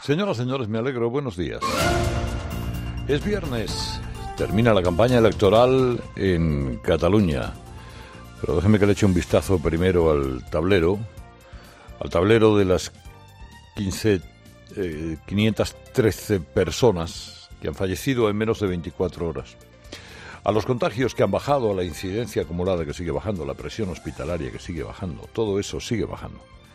Señoras, señores, me alegro. Buenos días. Es viernes. Termina la campaña electoral en Cataluña. Pero déjeme que le eche un vistazo primero al tablero de las 513 personas que han fallecido en menos de 24 horas. A los contagios que han bajado, a la incidencia acumulada que sigue bajando, la presión hospitalaria que sigue bajando, todo eso sigue bajando.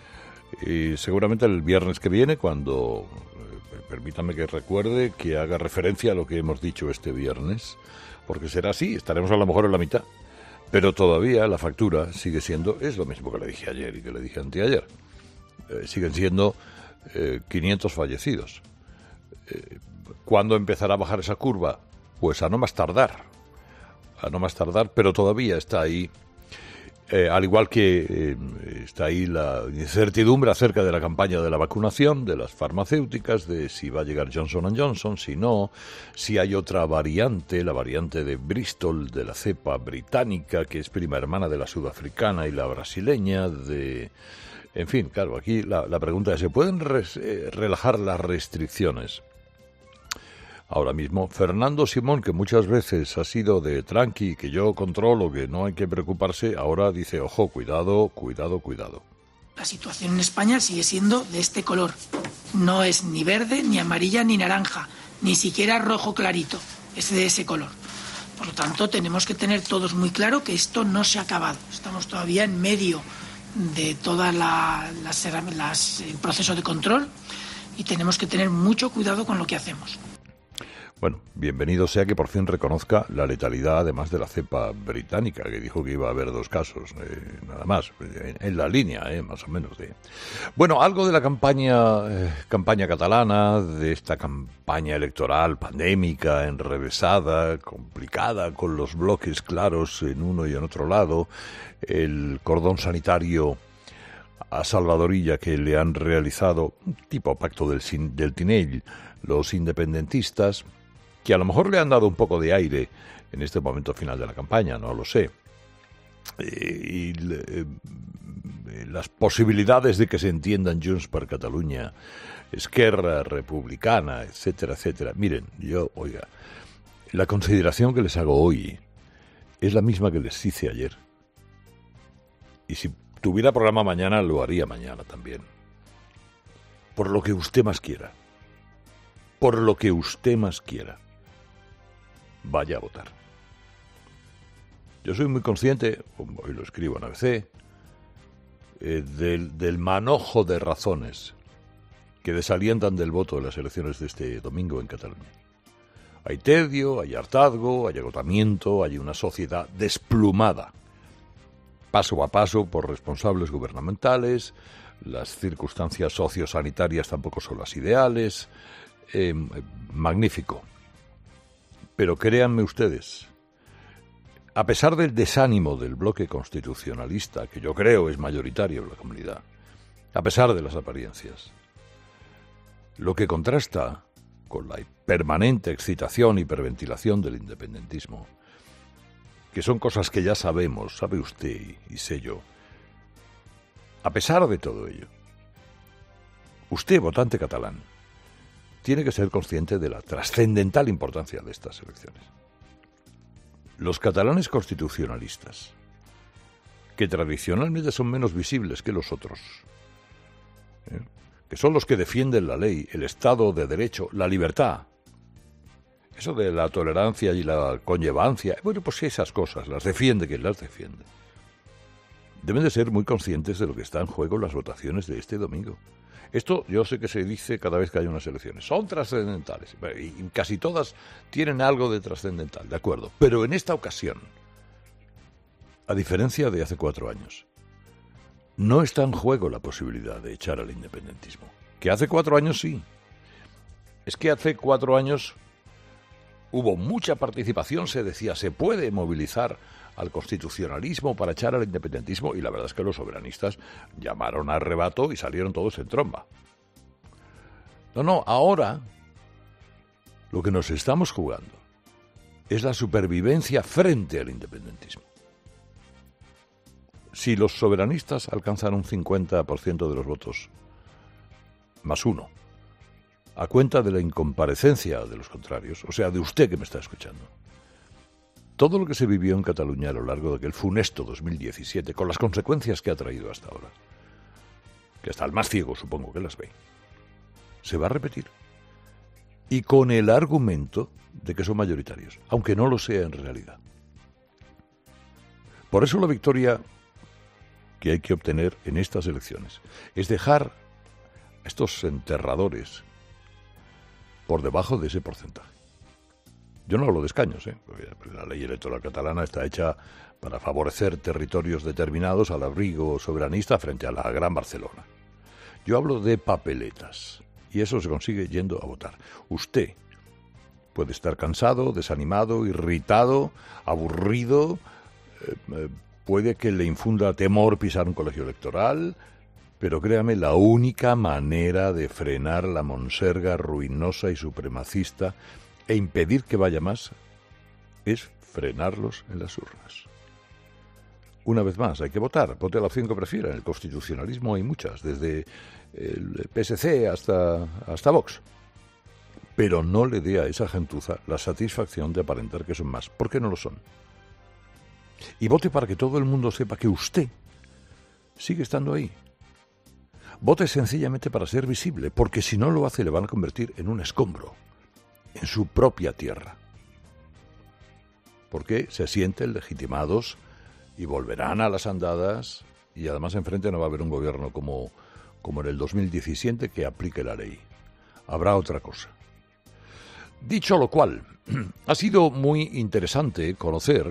Y seguramente el viernes que viene, cuando, permítame que recuerde, que haga referencia a lo que hemos dicho este viernes, porque será así, estaremos a lo mejor en la mitad, pero todavía la factura sigue siendo, es lo mismo que le dije ayer y que le dije anteayer, siguen siendo 500 fallecidos. ¿Cuándo empezará a bajar esa curva? Pues a no más tardar, pero todavía está ahí. Al igual que está ahí la incertidumbre acerca de la campaña de la vacunación, de las farmacéuticas, de si va a llegar Johnson & Johnson, si no, si hay otra variante, la variante de Bristol, de la cepa británica, que es prima hermana de la sudafricana y la brasileña, en fin, claro, aquí la pregunta es, ¿se pueden relajar las restricciones? Ahora mismo, Fernando Simón, que muchas veces ha sido de tranqui, que yo controlo, que no hay que preocuparse, ahora dice, ojo, cuidado. La situación en España sigue siendo de este color. No es ni verde, ni amarilla, ni naranja, ni siquiera rojo clarito. Es de ese color. Por lo tanto, tenemos que tener todos muy claro que esto no se ha acabado. Estamos todavía en medio de todo el proceso de control y tenemos que tener mucho cuidado con lo que hacemos. Bueno, bienvenido sea que por fin reconozca la letalidad, además de la cepa británica, que dijo que iba a haber 2 casos, nada más, en la línea, más o menos. Bueno, algo de la campaña catalana, de esta campaña electoral pandémica, enrevesada, complicada, con los bloques claros en uno y en otro lado, el cordón sanitario a Salvadorilla que le han realizado, un tipo pacto del Tinell, los independentistas, que a lo mejor le han dado un poco de aire en este momento final de la campaña, no lo sé. Las posibilidades de que se entiendan Junts per Catalunya, Esquerra Republicana, etcétera, etcétera. Miren, la consideración que les hago hoy es la misma que les hice ayer. Y si tuviera programa mañana, lo haría mañana también. Por lo que usted más quiera. Vaya a votar. Yo soy muy consciente, como hoy lo escribo en ABC, del manojo de razones que desalientan del voto de las elecciones de este domingo en Cataluña. Hay tedio, hay hartazgo, hay agotamiento, hay una sociedad desplumada, paso a paso por responsables gubernamentales, las circunstancias sociosanitarias tampoco son las ideales. Magnífico. Pero créanme ustedes, a pesar del desánimo del bloque constitucionalista, que yo creo es mayoritario en la comunidad, a pesar de las apariencias, lo que contrasta con la permanente excitación y hiperventilación del independentismo, que son cosas que ya sabemos, sabe usted y sé yo, a pesar de todo ello, usted, votante catalán, tiene que ser consciente de la trascendental importancia de estas elecciones. Los catalanes constitucionalistas, que tradicionalmente son menos visibles que los otros, que son los que defienden la ley, el Estado de Derecho, la libertad, eso de la tolerancia y la conllevancia, bueno, pues esas cosas, las defiende quien las defiende. Deben de ser muy conscientes de lo que está en juego en las votaciones de este domingo. Esto yo sé que se dice cada vez que hay unas elecciones. Son trascendentales. Y casi todas tienen algo de trascendental, de acuerdo. Pero en esta ocasión, a diferencia de hace 4 años, no está en juego la posibilidad de echar al independentismo. Que hace 4 años sí. Es que hace 4 años hubo mucha participación, se decía, se puede movilizar al constitucionalismo para echar al independentismo, y la verdad es que los soberanistas llamaron a arrebato y salieron todos en tromba. No, ahora lo que nos estamos jugando es la supervivencia frente al independentismo. Si los soberanistas alcanzan un 50% de los votos, más 1, a cuenta de la incomparecencia de los contrarios, o sea, de usted que me está escuchando. Todo lo que se vivió en Cataluña a lo largo de aquel funesto 2017, con las consecuencias que ha traído hasta ahora, que hasta el más ciego supongo que las ve, se va a repetir. Y con el argumento de que son mayoritarios, aunque no lo sea en realidad. Por eso la victoria que hay que obtener en estas elecciones es dejar a estos enterradores por debajo de ese porcentaje. Yo no hablo de escaños, porque la ley electoral catalana está hecha para favorecer territorios determinados al abrigo soberanista frente a la Gran Barcelona. Yo hablo de papeletas, y eso se consigue yendo a votar. Usted puede estar cansado, desanimado, irritado, aburrido, puede que le infunda temor pisar un colegio electoral, pero créame, la única manera de frenar la monserga ruinosa y supremacista e impedir que vaya más es frenarlos en las urnas. Una vez más, hay que votar. Vote a la opción que prefiera. En el constitucionalismo hay muchas, desde el PSC hasta Vox. Pero no le dé a esa gentuza la satisfacción de aparentar que son más, porque no lo son. Y vote para que todo el mundo sepa que usted sigue estando ahí. Vote sencillamente para ser visible, porque si no lo hace le van a convertir en un escombro en su propia tierra. Porque se sienten legitimados y volverán a las andadas, y además enfrente no va a haber un gobierno como en el 2017 que aplique la ley. Habrá otra cosa. Dicho lo cual, ha sido muy interesante conocer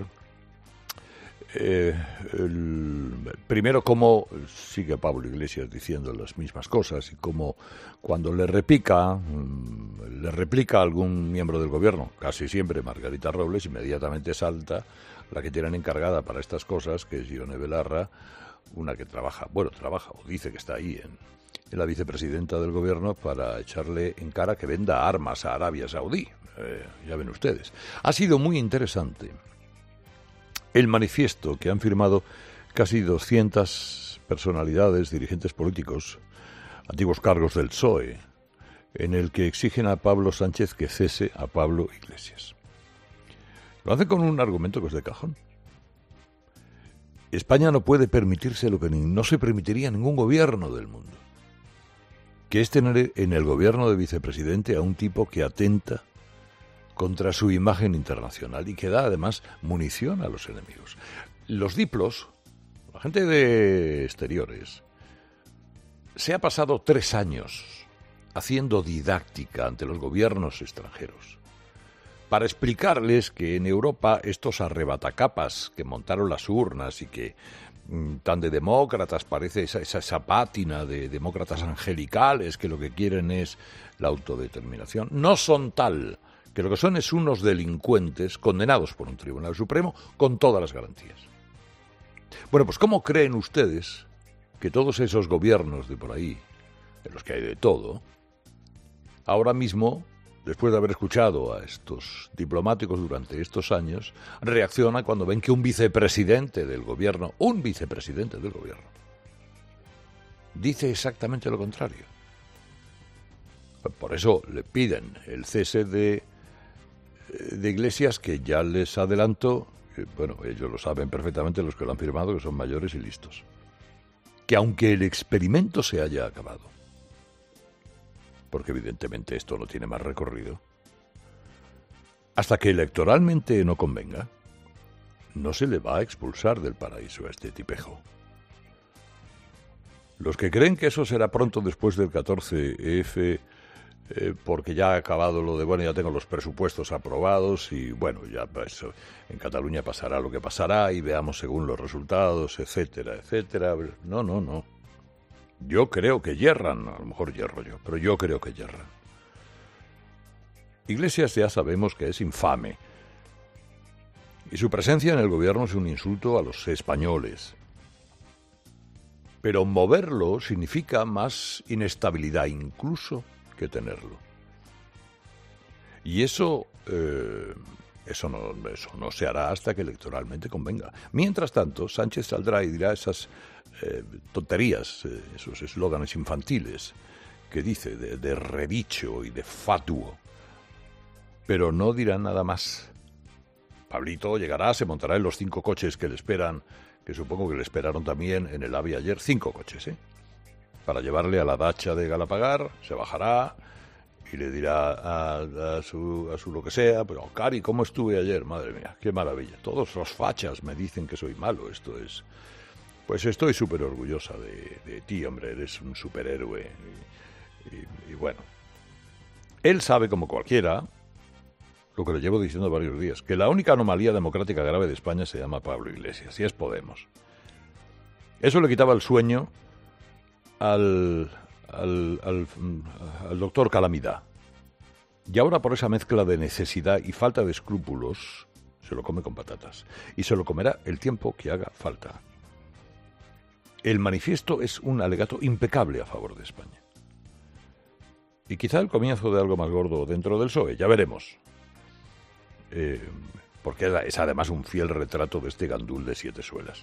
primero cómo sigue Pablo Iglesias diciendo las mismas cosas y cómo cuando le replica a algún miembro del gobierno, casi siempre Margarita Robles, inmediatamente salta la que tienen encargada para estas cosas, que es Ione Belarra, una que trabaja o dice que está ahí en la vicepresidenta del gobierno, para echarle en cara que venda armas a Arabia Saudí. Ya ven ustedes. Ha sido muy interesante el manifiesto que han firmado casi 200 personalidades, dirigentes políticos, antiguos cargos del PSOE, en el que exigen a Pablo Sánchez que cese a Pablo Iglesias. Lo hacen con un argumento que es de cajón. España no puede permitirse lo que no se permitiría ningún gobierno del mundo, que es tener en el gobierno de vicepresidente a un tipo que atenta contra su imagen internacional y que da además munición a los enemigos. Los diplos, la gente de exteriores, se ha pasado 3 años haciendo didáctica ante los gobiernos extranjeros para explicarles que en Europa estos arrebatacapas que montaron las urnas y que tan de demócratas parece esa pátina de demócratas angelicales que lo que quieren es la autodeterminación, no son tal, que lo que son es unos delincuentes condenados por un tribunal supremo con todas las garantías. Bueno, pues ¿cómo creen ustedes que todos esos gobiernos de por ahí, en los que hay de todo, ahora mismo, después de haber escuchado a estos diplomáticos durante estos años, reaccionan cuando ven que un vicepresidente del gobierno, dice exactamente lo contrario? Por eso le piden el cese de Iglesias, que ya les adelanto, ellos lo saben perfectamente los que lo han firmado, que son mayores y listos, que aunque el experimento se haya acabado, porque evidentemente esto no tiene más recorrido, hasta que electoralmente no convenga, no se le va a expulsar del paraíso a este tipejo. Los que creen que eso será pronto después del 14F, porque ya ha acabado lo de, ya tengo los presupuestos aprobados y ya pues, en Cataluña pasará lo que pasará y veamos según los resultados, etcétera, etcétera. No. Yo creo que yerran, a lo mejor yerro yo, pero yo creo que yerran. Iglesias ya sabemos que es infame y su presencia en el gobierno es un insulto a los españoles. Pero moverlo significa más inestabilidad incluso que tenerlo. Y eso no se hará hasta que electoralmente convenga. Mientras tanto, Sánchez saldrá y dirá esas tonterías, esos eslóganes infantiles que dice, de redicho y de fatuo. Pero no dirá nada más. Pablito llegará, se montará en los 5 coches que le esperan, que supongo que le esperaron también en el AVE ayer, 5 coches, para llevarle a la dacha de Galapagar, se bajará y le dirá a su lo que sea, pero Cari, ¿cómo estuve ayer? Madre mía, qué maravilla. Todos los fachas me dicen que soy malo, esto es... Pues estoy súper orgullosa de ti, hombre, eres un superhéroe. Y bueno, él sabe como cualquiera, lo que le llevo diciendo varios días, que la única anomalía democrática grave de España se llama Pablo Iglesias, y es Podemos. Eso le quitaba el sueño al doctor Calamidad. Y ahora por esa mezcla de necesidad y falta de escrúpulos, se lo come con patatas. Y se lo comerá el tiempo que haga falta. El manifiesto es un alegato impecable a favor de España. Y quizá el comienzo de algo más gordo dentro del PSOE, ya veremos. Porque es además un fiel retrato de este gandul de 7 suelas.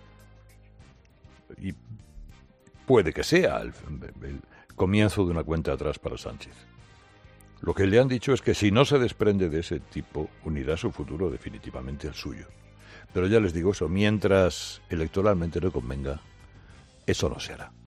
Y puede que sea el comienzo de una cuenta atrás para Sánchez. Lo que le han dicho es que si no se desprende de ese tipo, unirá su futuro definitivamente al suyo. Pero ya les digo eso, mientras electoralmente le convenga, eso no se hará.